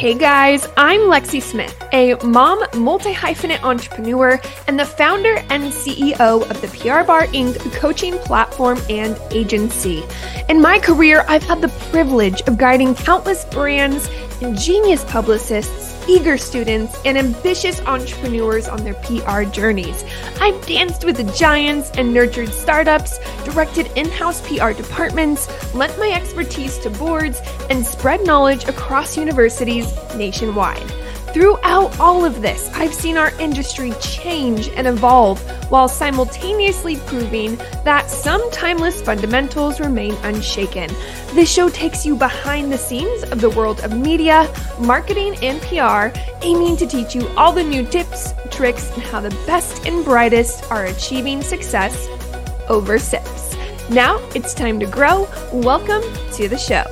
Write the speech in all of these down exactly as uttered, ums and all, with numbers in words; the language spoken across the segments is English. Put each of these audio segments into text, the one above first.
Hey guys, I'm Lexi Smith, a mom multi-hyphenate entrepreneur and the founder and C E O of the P R Bar Incorporated coaching platform and agency. In my career, I've had the privilege of guiding countless brands, ingenious publicists, eager students, and ambitious entrepreneurs on their P R journeys. I've danced with the giants and nurtured startups, directed in-house P R departments, lent my expertise to boards, and spread knowledge across universities nationwide. Throughout all of this, I've seen our industry change and evolve while simultaneously proving that some timeless fundamentals remain unshaken. This show takes you behind the scenes of the world of media, marketing, and P R, aiming to teach you all the new tips, tricks, and how the best and brightest are achieving success over sips. Now it's time to grow. Welcome to the show.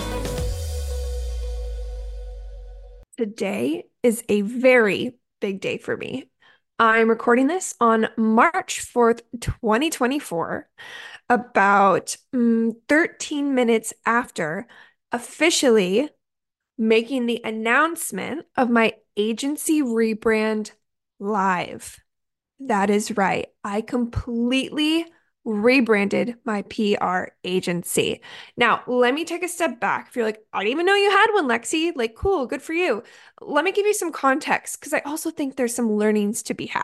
Today is a very big day for me. I'm recording this on March fourth, twenty twenty-four, about mm, thirteen minutes after officially making the announcement of my agency rebrand live. That is right. I completely rebranded my P R agency. Now, let me take a step back. If you're like, I didn't even know you had one, Lexi, like, cool, good for you. Let me give you some context because I also think there's some learnings to be had.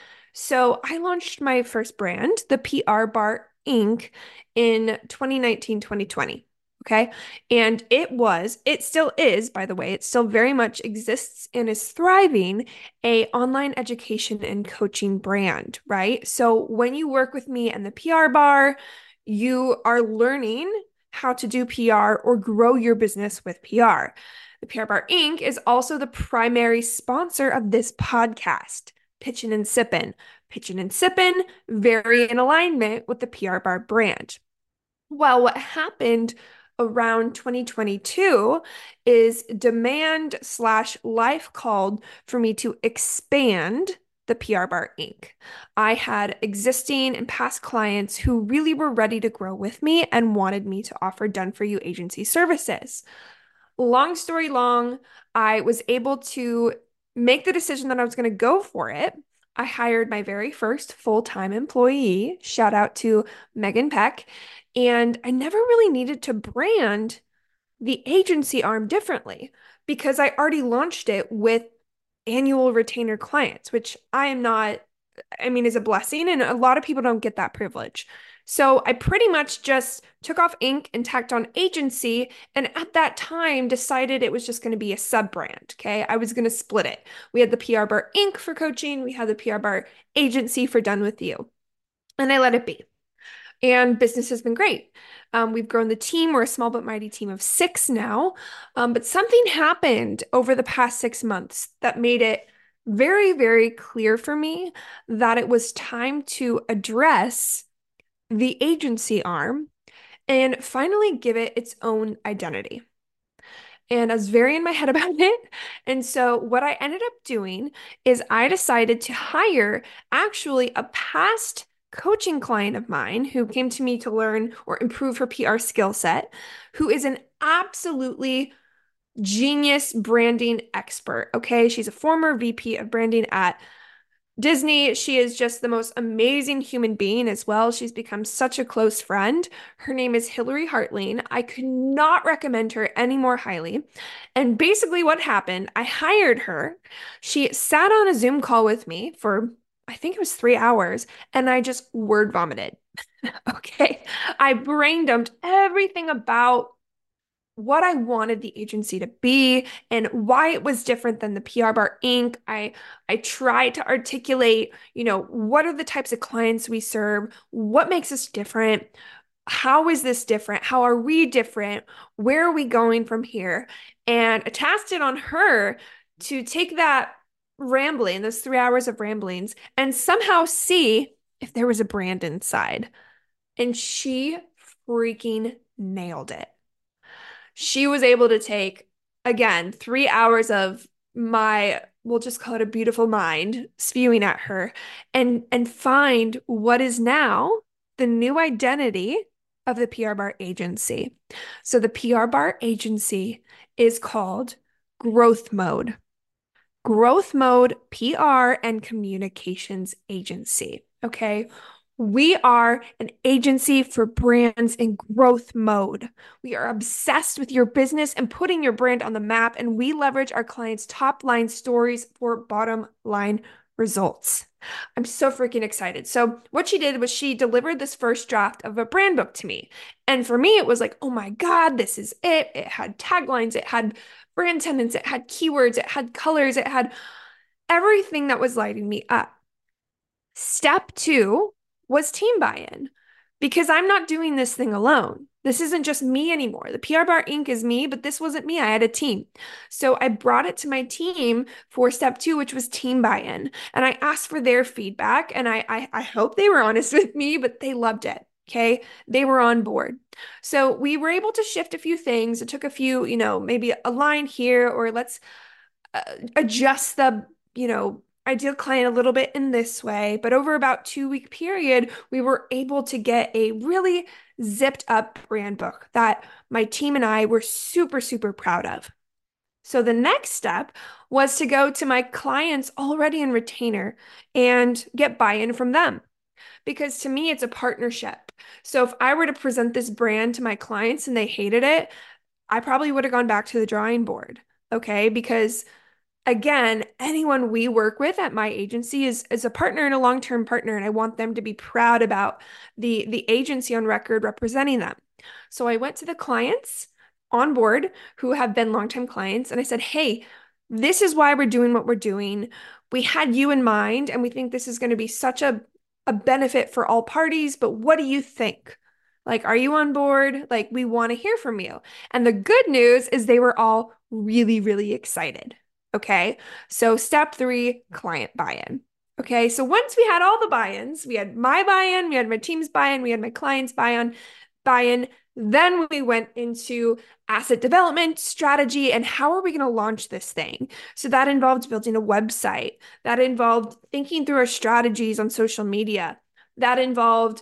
So I launched my first brand, the P R Bar Incorporated, in twenty nineteen, twenty twenty. Okay. And it was, it still is, by the way, it still very much exists and is thriving, a online education and coaching brand, right? So when you work with me and the P R Bar, you are learning how to do P R or grow your business with P R. The P R Bar Incorporated is also the primary sponsor of this podcast, Pitchin' and Sippin'. Pitchin' and Sippin', very in alignment with the P R Bar brand. Well, what happened around twenty twenty-two is demand slash life called for me to expand the P R Bar Incorporated. I had existing and past clients who really were ready to grow with me and wanted me to offer done-for-you agency services. Long story long, I was able to make the decision that I was going to go for it. I hired my very first full-time employee, shout out to Megan Peck, and I never really needed to brand the agency arm differently because I already launched it with annual retainer clients, which I am not, I mean, is a blessing, and a lot of people don't get that privilege. So I pretty much just took off ink and tacked on agency, and at that time decided it was just going to be a sub-brand, okay? I was going to split it. We had the P R Bar Incorporated for coaching, we had the P R Bar agency for Done With You, and I let it be. And business has been great. Um, we've grown the team. We're a small but mighty team of six now. Um, but something happened over the past six months that made it very, very clear for me that it was time to address the agency arm and finally give it its own identity. And I was very in my head about it. And so what I ended up doing is I decided to hire actually a past coaching client of mine who came to me to learn or improve her P R skill set, who is an absolutely genius branding expert. Okay. She's a former V P of branding at Disney. She is just the most amazing human being as well. She's become such a close friend. Her name is Hillary Hartling. I could not recommend her any more highly. And basically what happened, I hired her. She sat on a Zoom call with me for, I think it was three hours, and I just word vomited. Okay. I brain dumped everything about what I wanted the agency to be and why it was different than the P R Bar Incorporated. I I tried to articulate, you know, what are the types of clients we serve? What makes us different? How is this different? How are we different? Where are we going from here? And I tasked it on her to take that rambling, those three hours of ramblings, and somehow see if there was a brand inside. And she freaking nailed it. She was able to take, again, three hours of my, we'll just call it a beautiful mind, spewing at her and, and find what is now the new identity of the P R Bar agency. So the P R Bar agency is called Growth Mode. Growth Mode P R and Communications Agency. Okay. We are an agency for brands in growth mode. We are obsessed with your business and putting your brand on the map, and we leverage our clients' top line stories for bottom line results. I'm so freaking excited. So, what she did was she delivered this first draft of a brand book to me. And for me, it was like, oh my God, this is it. It had taglines, it had brand tenants, it had keywords, it had colors, it had everything that was lighting me up. Step two was team buy-in because I'm not doing this thing alone. This isn't just me anymore. The P R Bar Incorporated is me, but this wasn't me. I had a team. So I brought it to my team for step two, which was team buy-in. And I asked for their feedback, and I, I, I hope they were honest with me, but they loved it. Okay. They were on board. So we were able to shift a few things. It took a few, you know, maybe a line here, or let's uh, adjust the, you know, ideal client a little bit in this way. But over about two week period, we were able to get a really zipped up brand book that my team and I were super, super proud of. So the next step was to go to my clients already in retainer and get buy-in from them. Because to me, it's a partnership. So if I were to present this brand to my clients and they hated it, I probably would have gone back to the drawing board. Okay. Because again, anyone we work with at my agency is, is a partner and a long-term partner, and I want them to be proud about the, the agency on record representing them. So I went to the clients on board who have been long-time clients, and I said, hey, this is why we're doing what we're doing. We had you in mind, and we think this is going to be such a, a benefit for all parties, but what do you think? Like, are you on board? Like, we want to hear from you. And the good news is they were all really, really excited. Okay. So step three, client buy-in. Okay. So once we had all the buy-ins, we had my buy-in, we had my team's buy-in, we had my client's buy-in, buy-in. Then we went into asset development strategy and how are we going to launch this thing? So that involved building a website. That involved thinking through our strategies on social media. That involved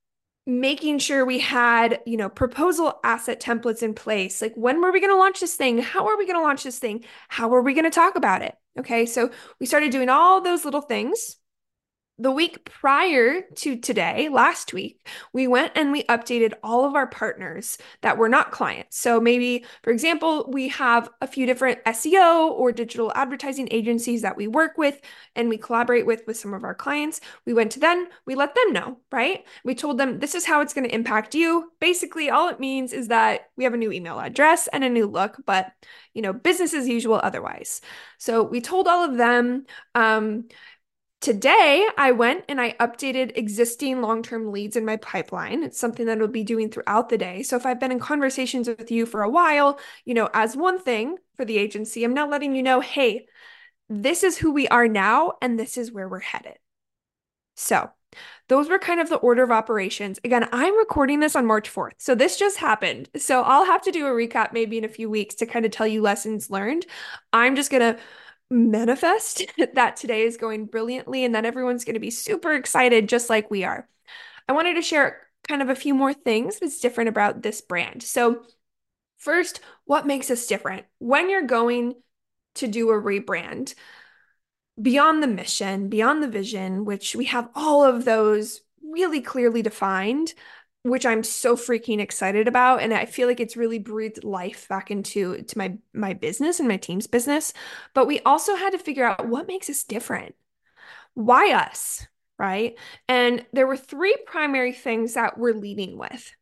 making sure we had, you know, proposal asset templates in place. Like, when were we going to launch this thing? How are we going to launch this thing? How are we going to talk about it? Okay. So we started doing all those little things. The week prior to today, last week, we went and we updated all of our partners that were not clients. So maybe, for example, we have a few different S E O or digital advertising agencies that we work with and we collaborate with with some of our clients. We went to them, we let them know, right? We told them this is how it's going to impact you. Basically, all it means is that we have a new email address and a new look, but you know, business as usual otherwise. So we told all of them, um, Today, I went and I updated existing long-term leads in my pipeline. It's something that I'll be doing throughout the day. So if I've been in conversations with you for a while, you know, as one thing for the agency, I'm now letting you know, hey, this is who we are now, and this is where we're headed. So those were kind of the order of operations. Again, I'm recording this on March fourth. So this just happened. So I'll have to do a recap maybe in a few weeks to kind of tell you lessons learned. I'm just going to manifest that today is going brilliantly and that everyone's going to be super excited just like we are. I wanted to share kind of a few more things that's different about this brand. So first, what makes us different? When you're going to do a rebrand, beyond the mission, beyond the vision, which we have all of those really clearly defined, which I'm so freaking excited about. And I feel like it's really breathed life back into to my my business and my team's business. But we also had to figure out what makes us different. Why us, right? And there were three primary things that we're leading with.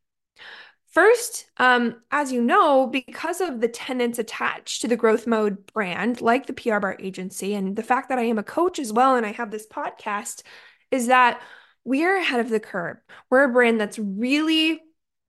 First, um, as you know, because of the tenants attached to the growth mode brand, like the P R Bar agency, and the fact that I am a coach as well, and I have this podcast, is that we're ahead of the curve. We're a brand that's really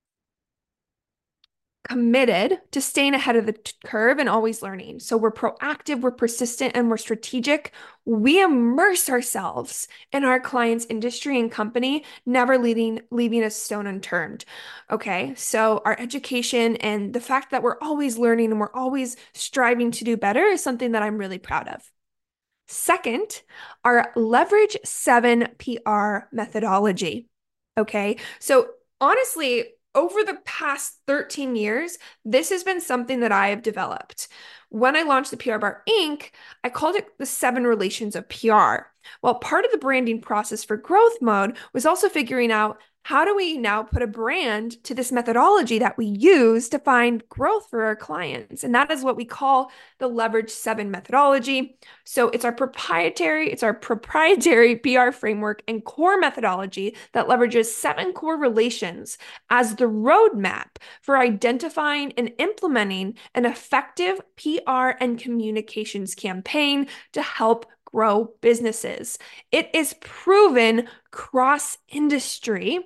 committed to staying ahead of the t- curve and always learning. So we're proactive, we're persistent, and we're strategic. We immerse ourselves in our clients' industry and company, never leaving leaving a stone unturned. Okay, so our education and the fact that we're always learning and we're always striving to do better is something that I'm really proud of. Second, our leverage seven P R methodology. Okay, so honestly, over the past thirteen years, this has been something that I have developed. When I launched the P R Bar Incorporated, I called it the seven relations of P R. Well, part of the branding process for growth mode was also figuring out how do we now put a brand to this methodology that we use to find growth for our clients? And that is what we call the Leverage Seven methodology. So it's our proprietary, it's our proprietary P R framework and core methodology that leverages seven core relations as the roadmap for identifying and implementing an effective P R and communications campaign to help grow businesses. It is proven cross-industry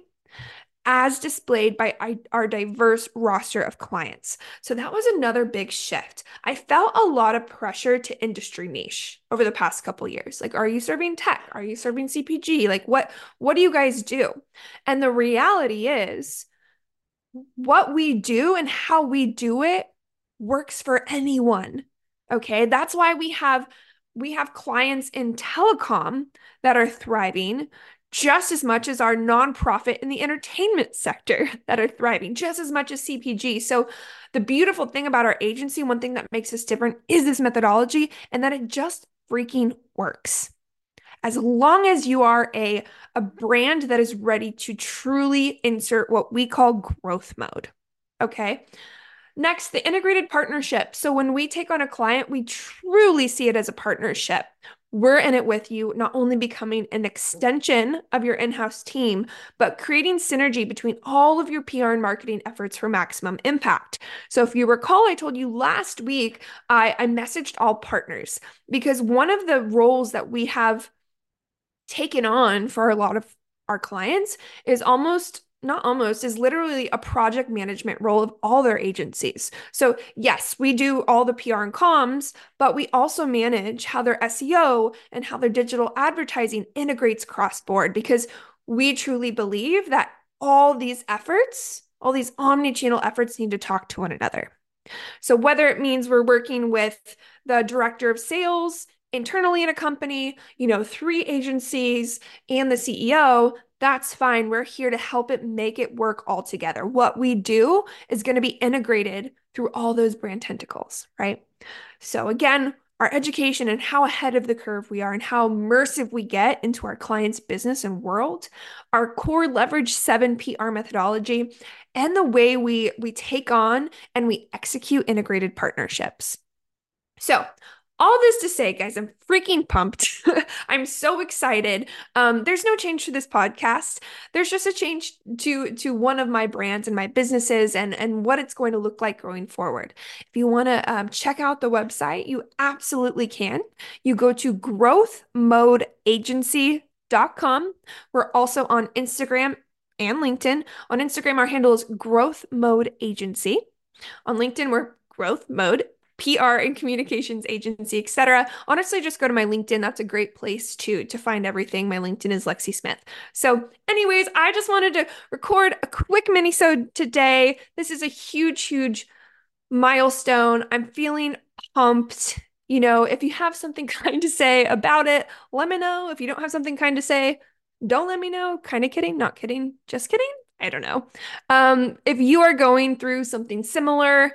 as displayed by our diverse roster of clients. So that was another big shift. I felt a lot of pressure to industry niche over the past couple years. Like, are you serving tech? Are you serving C P G? Like, what, what do you guys do? And the reality is, what we do and how we do it works for anyone. Okay. That's why we have we have clients in telecom that are thriving just as much as our nonprofit in the entertainment sector that are thriving, just as much as C P G. So the beautiful thing about our agency, one thing that makes us different is this methodology and that it just freaking works. As long as you are a, a brand that is ready to truly insert what we call growth mode. Okay. Next, the integrated partnership. So when we take on a client, we truly see it as a partnership. We're in it with you, not only becoming an extension of your in-house team, but creating synergy between all of your P R and marketing efforts for maximum impact. So if you recall, I told you last week, I, I messaged all partners because one of the roles that we have taken on for a lot of our clients is almost not almost is literally a project management role of all their agencies. So yes, we do all the P R and comms, but we also manage how their S E O and how their digital advertising integrates cross-board because we truly believe that all these efforts, all these omni-channel efforts need to talk to one another. So whether it means we're working with the director of sales internally in a company, you know, three agencies and the C E O, that's fine. We're here to help it make it work all together. What we do is going to be integrated through all those brand tentacles, right? So again, our education and how ahead of the curve we are and how immersive we get into our clients' business and world, our core leverage seven P R methodology, and the way we, we take on and we execute integrated partnerships. So all this to say, guys, I'm freaking pumped. I'm so excited. Um, there's no change to this podcast. There's just a change to to one of my brands and my businesses and, and what it's going to look like going forward. If you want to um, check out the website, you absolutely can. You go to growth mode agency dot com. We're also on Instagram and LinkedIn. On Instagram, our handle is Growth Mode Agency. On LinkedIn, we're Growth Mode P R and communications agency, et cetera. Honestly, just go to my LinkedIn. That's a great place to, to find everything. My LinkedIn is Lexi Smith. So anyways, I just wanted to record a quick mini-sode today. This is a huge, huge milestone. I'm feeling pumped. You know, if you have something kind to say about it, let me know. If you don't have something kind to say, don't let me know. Kind of kidding, not kidding, just kidding. I don't know. Um, if you are going through something similar,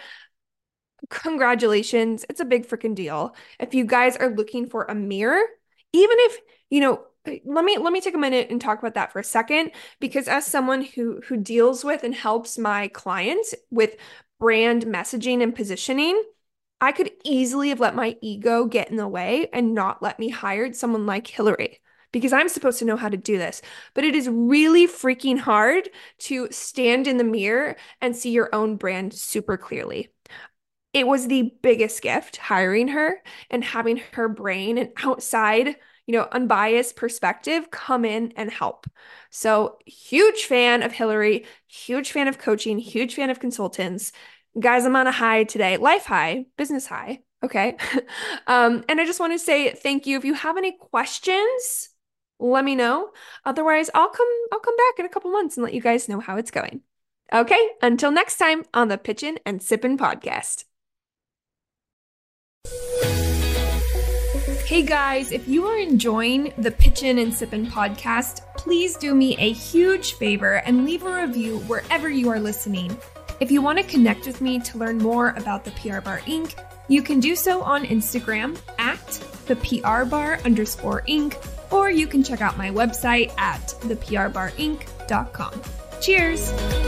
congratulations. It's a big freaking deal. If you guys are looking for a mirror, even if, you know, let me let me take a minute and talk about that for a second, because as someone who who deals with and helps my clients with brand messaging and positioning, I could easily have let my ego get in the way and not let me hire someone like Hillary. Because I'm supposed to know how to do this. But it is really freaking hard to stand in the mirror and see your own brand super clearly. It was the biggest gift hiring her and having her brain and outside, you know, unbiased perspective come in and help. So, huge fan of Hillary, huge fan of coaching, huge fan of consultants. Guys, I'm on a high today, life high, business high. Okay. um, and I just want to say thank you. If you have any questions, let me know. Otherwise, I'll come, I'll come back in a couple months and let you guys know how it's going. Okay. Until next time on the Pitchin' and Sippin' podcast. Hey guys, if you are enjoying the Pitchin' and Sippin' podcast, please do me a huge favor and leave a review wherever you are listening. If you want to connect with me to learn more about the P R Bar Incorporated, you can do so on Instagram at the P R Bar underscore Inc, or you can check out my website at the P R Bar Inc dot com. Cheers!